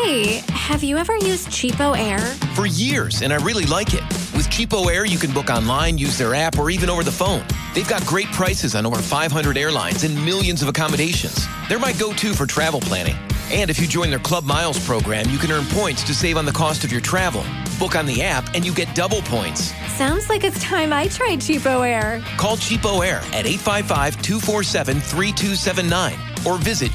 Hey, have you ever used Cheapo Air? For years, and I really like it. With Cheapo Air, you can book online, use their app, or even over the phone. They've got great prices on over 500 airlines and millions of accommodations. They're my go-to for travel planning. And if you join their Club Miles program, you can earn points to save on the cost of your travel. Book on the app, and you get double points. Sounds like it's time I tried Cheapo Air. Call Cheapo Air at 855-247-3279 or visit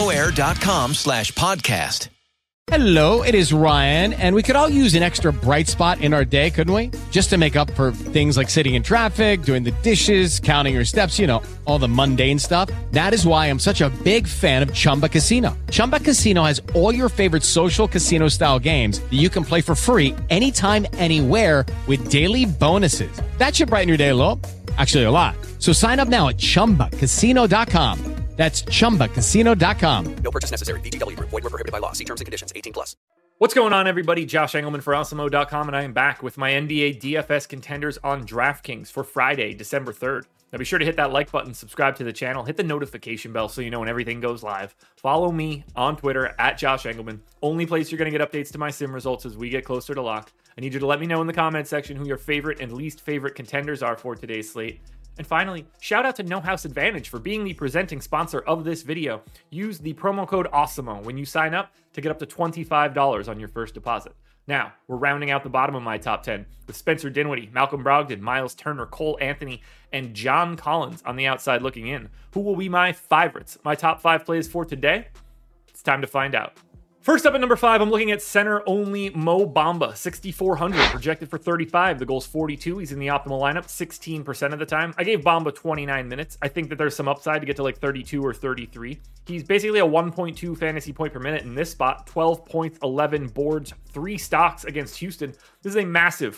cheapoair.com/podcast. Hello, it is Ryan, and we could all use an extra bright spot in our day, couldn't we? Just to make up for things like sitting in traffic, doing the dishes, counting your steps, you know, all the mundane stuff. That is why I'm such a big fan of Chumba Casino. Chumba Casino has all your favorite social casino-style games that you can play for free anytime, anywhere with daily bonuses. That should brighten your day a little. Actually, a lot. So sign up now at ChumbaCasino.com. That's ChumbaCasino.com. No purchase necessary. VGW Group. Void where prohibited by law. See terms and conditions. 18+. What's going on, everybody? Josh Engelman for Awesemo.com, and I am back with my NBA DFS contenders on DraftKings for Friday, December 3rd. Now be sure to hit that like button, subscribe to the channel, hit the notification bell so you know when everything goes live. Follow me on Twitter at Josh Engelman. Only place you're going to get updates to my sim results as we get closer to lock. I need you to let me know in the comments section who your favorite and least favorite contenders are for today's slate. And finally, shout out to No House Advantage for being the presenting sponsor of this video. Use the promo code AWESEMO when you sign up to get up to $25 on your first deposit. Now, we're rounding out the bottom of my top 10 with Spencer Dinwiddie, Malcolm Brogdon, Miles Turner, Cole Anthony, and John Collins on the outside looking in. Who will be my favorites? My top 5 plays for today? It's time to find out. First up at number 5, I'm looking at center-only Mo Bamba, 6,400, projected for 35. The goal's 42. He's in the optimal lineup 16% of the time. I gave Bamba 29 minutes. I think that there's some upside to get to like 32 or 33. He's basically a 1.2 fantasy point per minute in this spot, 12 points, 11 boards, 3 stocks against Houston. This is a massive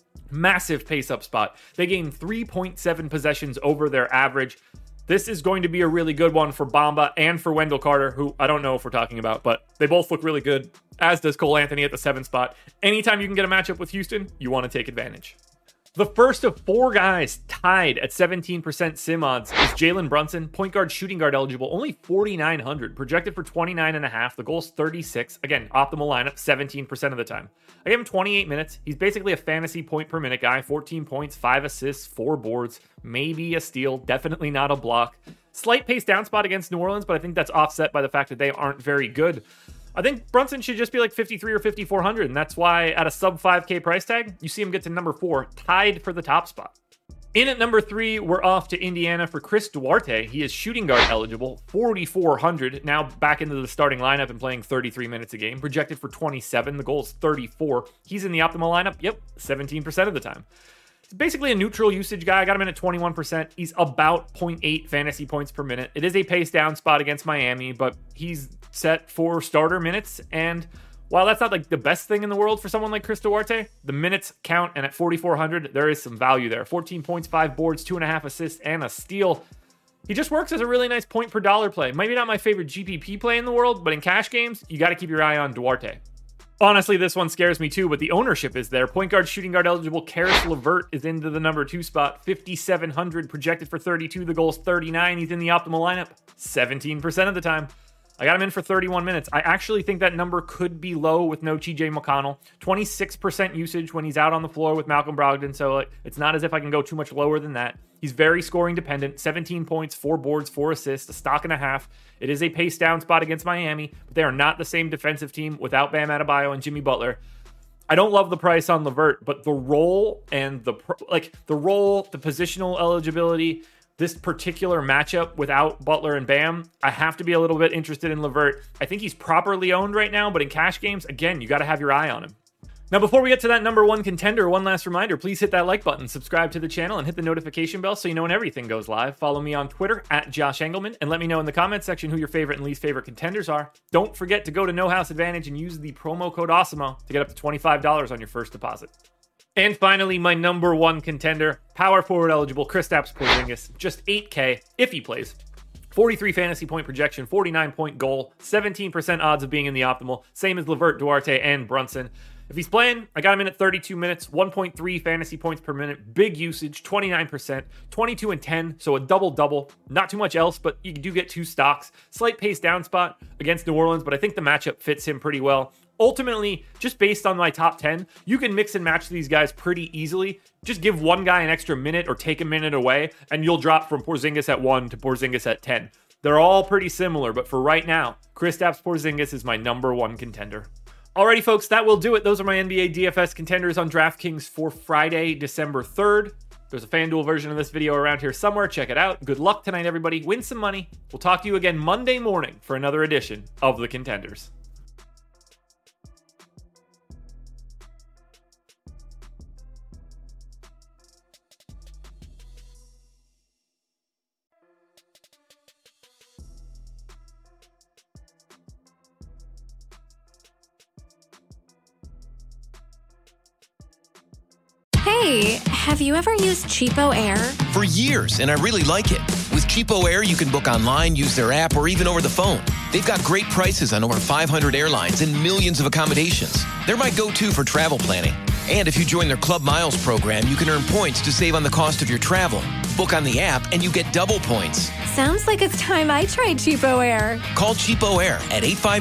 pace-up spot. They gain 3.7 possessions over their average. This is going to be a really good one for Bamba and for Wendell Carter, who I don't know if we're talking about, but they both look really good, as does Cole Anthony at the 7th spot. Anytime you can get a matchup with Houston, you want to take advantage. The first of 4 guys tied at 17% sim odds is Jalen Brunson, point guard, shooting guard eligible, only 4,900, projected for 29.5. The goal's 36. Again, optimal lineup, 17% of the time. I gave him 28 minutes. He's basically a fantasy point per minute guy, 14 points, 5 assists, 4 boards, maybe a steal, definitely not a block. Slight pace down spot against New Orleans, but I think that's offset by the fact that they aren't very good. I think Brunson should just be like 53 or 5,400, and that's why at a sub 5K price tag, you see him get to number 4, tied for the top spot. In at number 3, we're off to Indiana for Chris Duarte. He is shooting guard eligible, 4,400, now back into the starting lineup and playing 33 minutes a game, projected for 27. The goal is 34. He's in the optimal lineup, 17% of the time. He's basically a neutral usage guy. I got him in at 21%. He's about 0.8 fantasy points per minute. It is a pace down spot against Miami, but he's set for starter minutes. And while that's not like the best thing in the world for someone like Chris Duarte, the minutes count. And at 4,400, there is some value there. 14 points, 5 boards, 2.5 assists, and a steal. He just works as a really nice point per dollar play. Maybe not my favorite GPP play in the world, but in cash games, you got to keep your eye on Duarte. Honestly, this one scares me too, but the ownership is there. Point guard, shooting guard eligible, Karis LeVert is into the number 2 spot, 5,700, projected for 32. The goal's 39. He's in the optimal lineup 17% of the time. I got him in for 31 minutes. I actually think that number could be low with no TJ McConnell. 26% usage when he's out on the floor with Malcolm Brogdon, so it's not as if I can go too much lower than that. He's very scoring dependent, 17 points, 4 boards, 4 assists, a stock and a half. It is a pace down spot against Miami, but they are not the same defensive team without Bam Adebayo and Jimmy Butler. I don't love the price on LeVert, but the role and the positional eligibility, this particular matchup without Butler and Bam, I have to be a little bit interested in LeVert. I think he's properly owned right now, but in cash games, again, you got to have your eye on him. Now, before we get to that number 1 contender, one last reminder, please hit that like button, subscribe to the channel, and hit the notification bell so you know when everything goes live. Follow me on Twitter at Josh Engelman, and let me know in the comments section who your favorite and least favorite contenders are. Don't forget to go to No House Advantage and use the promo code AWESEMO to get up to $25 on your first deposit. And finally, my number 1 contender, power forward eligible, Kristaps Porzingis, just 8K if he plays. 43 fantasy point projection, 49 point goal, 17% odds of being in the optimal, same as LeVert, Duarte, and Brunson. If he's playing, I got him in at 32 minutes, 1.3 fantasy points per minute, big usage, 29%, 22 and 10, so a double-double. Not too much else, but you do get 2 stocks. Slight pace down spot against New Orleans, but I think the matchup fits him pretty well. Ultimately, just based on my top 10, you can mix and match these guys pretty easily. Just give one guy an extra minute or take a minute away, and you'll drop from Porzingis at 1 to Porzingis at 10. They're all pretty similar, but for right now, Kristaps Porzingis is my number 1 contender. Alrighty, folks, that will do it. Those are my NBA DFS contenders on DraftKings for Friday, December 3rd. There's a FanDuel version of this video around here somewhere. Check it out. Good luck tonight, everybody. Win some money. We'll talk to you again Monday morning for another edition of the Contenders. Hey, have you ever used Cheapo Air? For years, and I really like it. With Cheapo Air, you can book online, use their app, or even over the phone. They've got great prices on over 500 airlines and millions of accommodations. They're my go-to for travel planning. And if you join their Club Miles program, you can earn points to save on the cost of your travel. Book on the app, and you get double points. Sounds like it's time I tried Cheapo Air. Call Cheapo Air at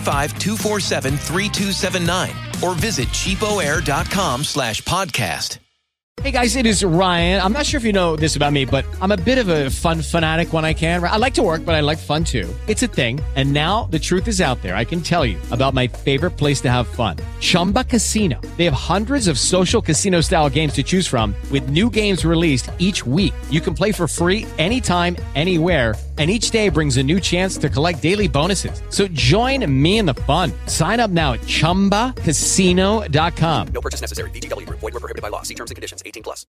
855-247-3279 or visit cheapoair.com/podcast. Hey guys, it is Ryan. I'm not sure if you know this about me, but I'm a bit of a fun fanatic when I can. I like to work, but I like fun too. It's a thing. And now the truth is out there. I can tell you about my favorite place to have fun. Chumba Casino. They have hundreds of social casino style games to choose from with new games released each week. You can play for free anytime, anywhere. And each day brings a new chance to collect daily bonuses. So join me in the fun. Sign up now at ChumbaCasino.com. No purchase necessary. VGW Group. Void where prohibited by law. See terms and conditions. 18+.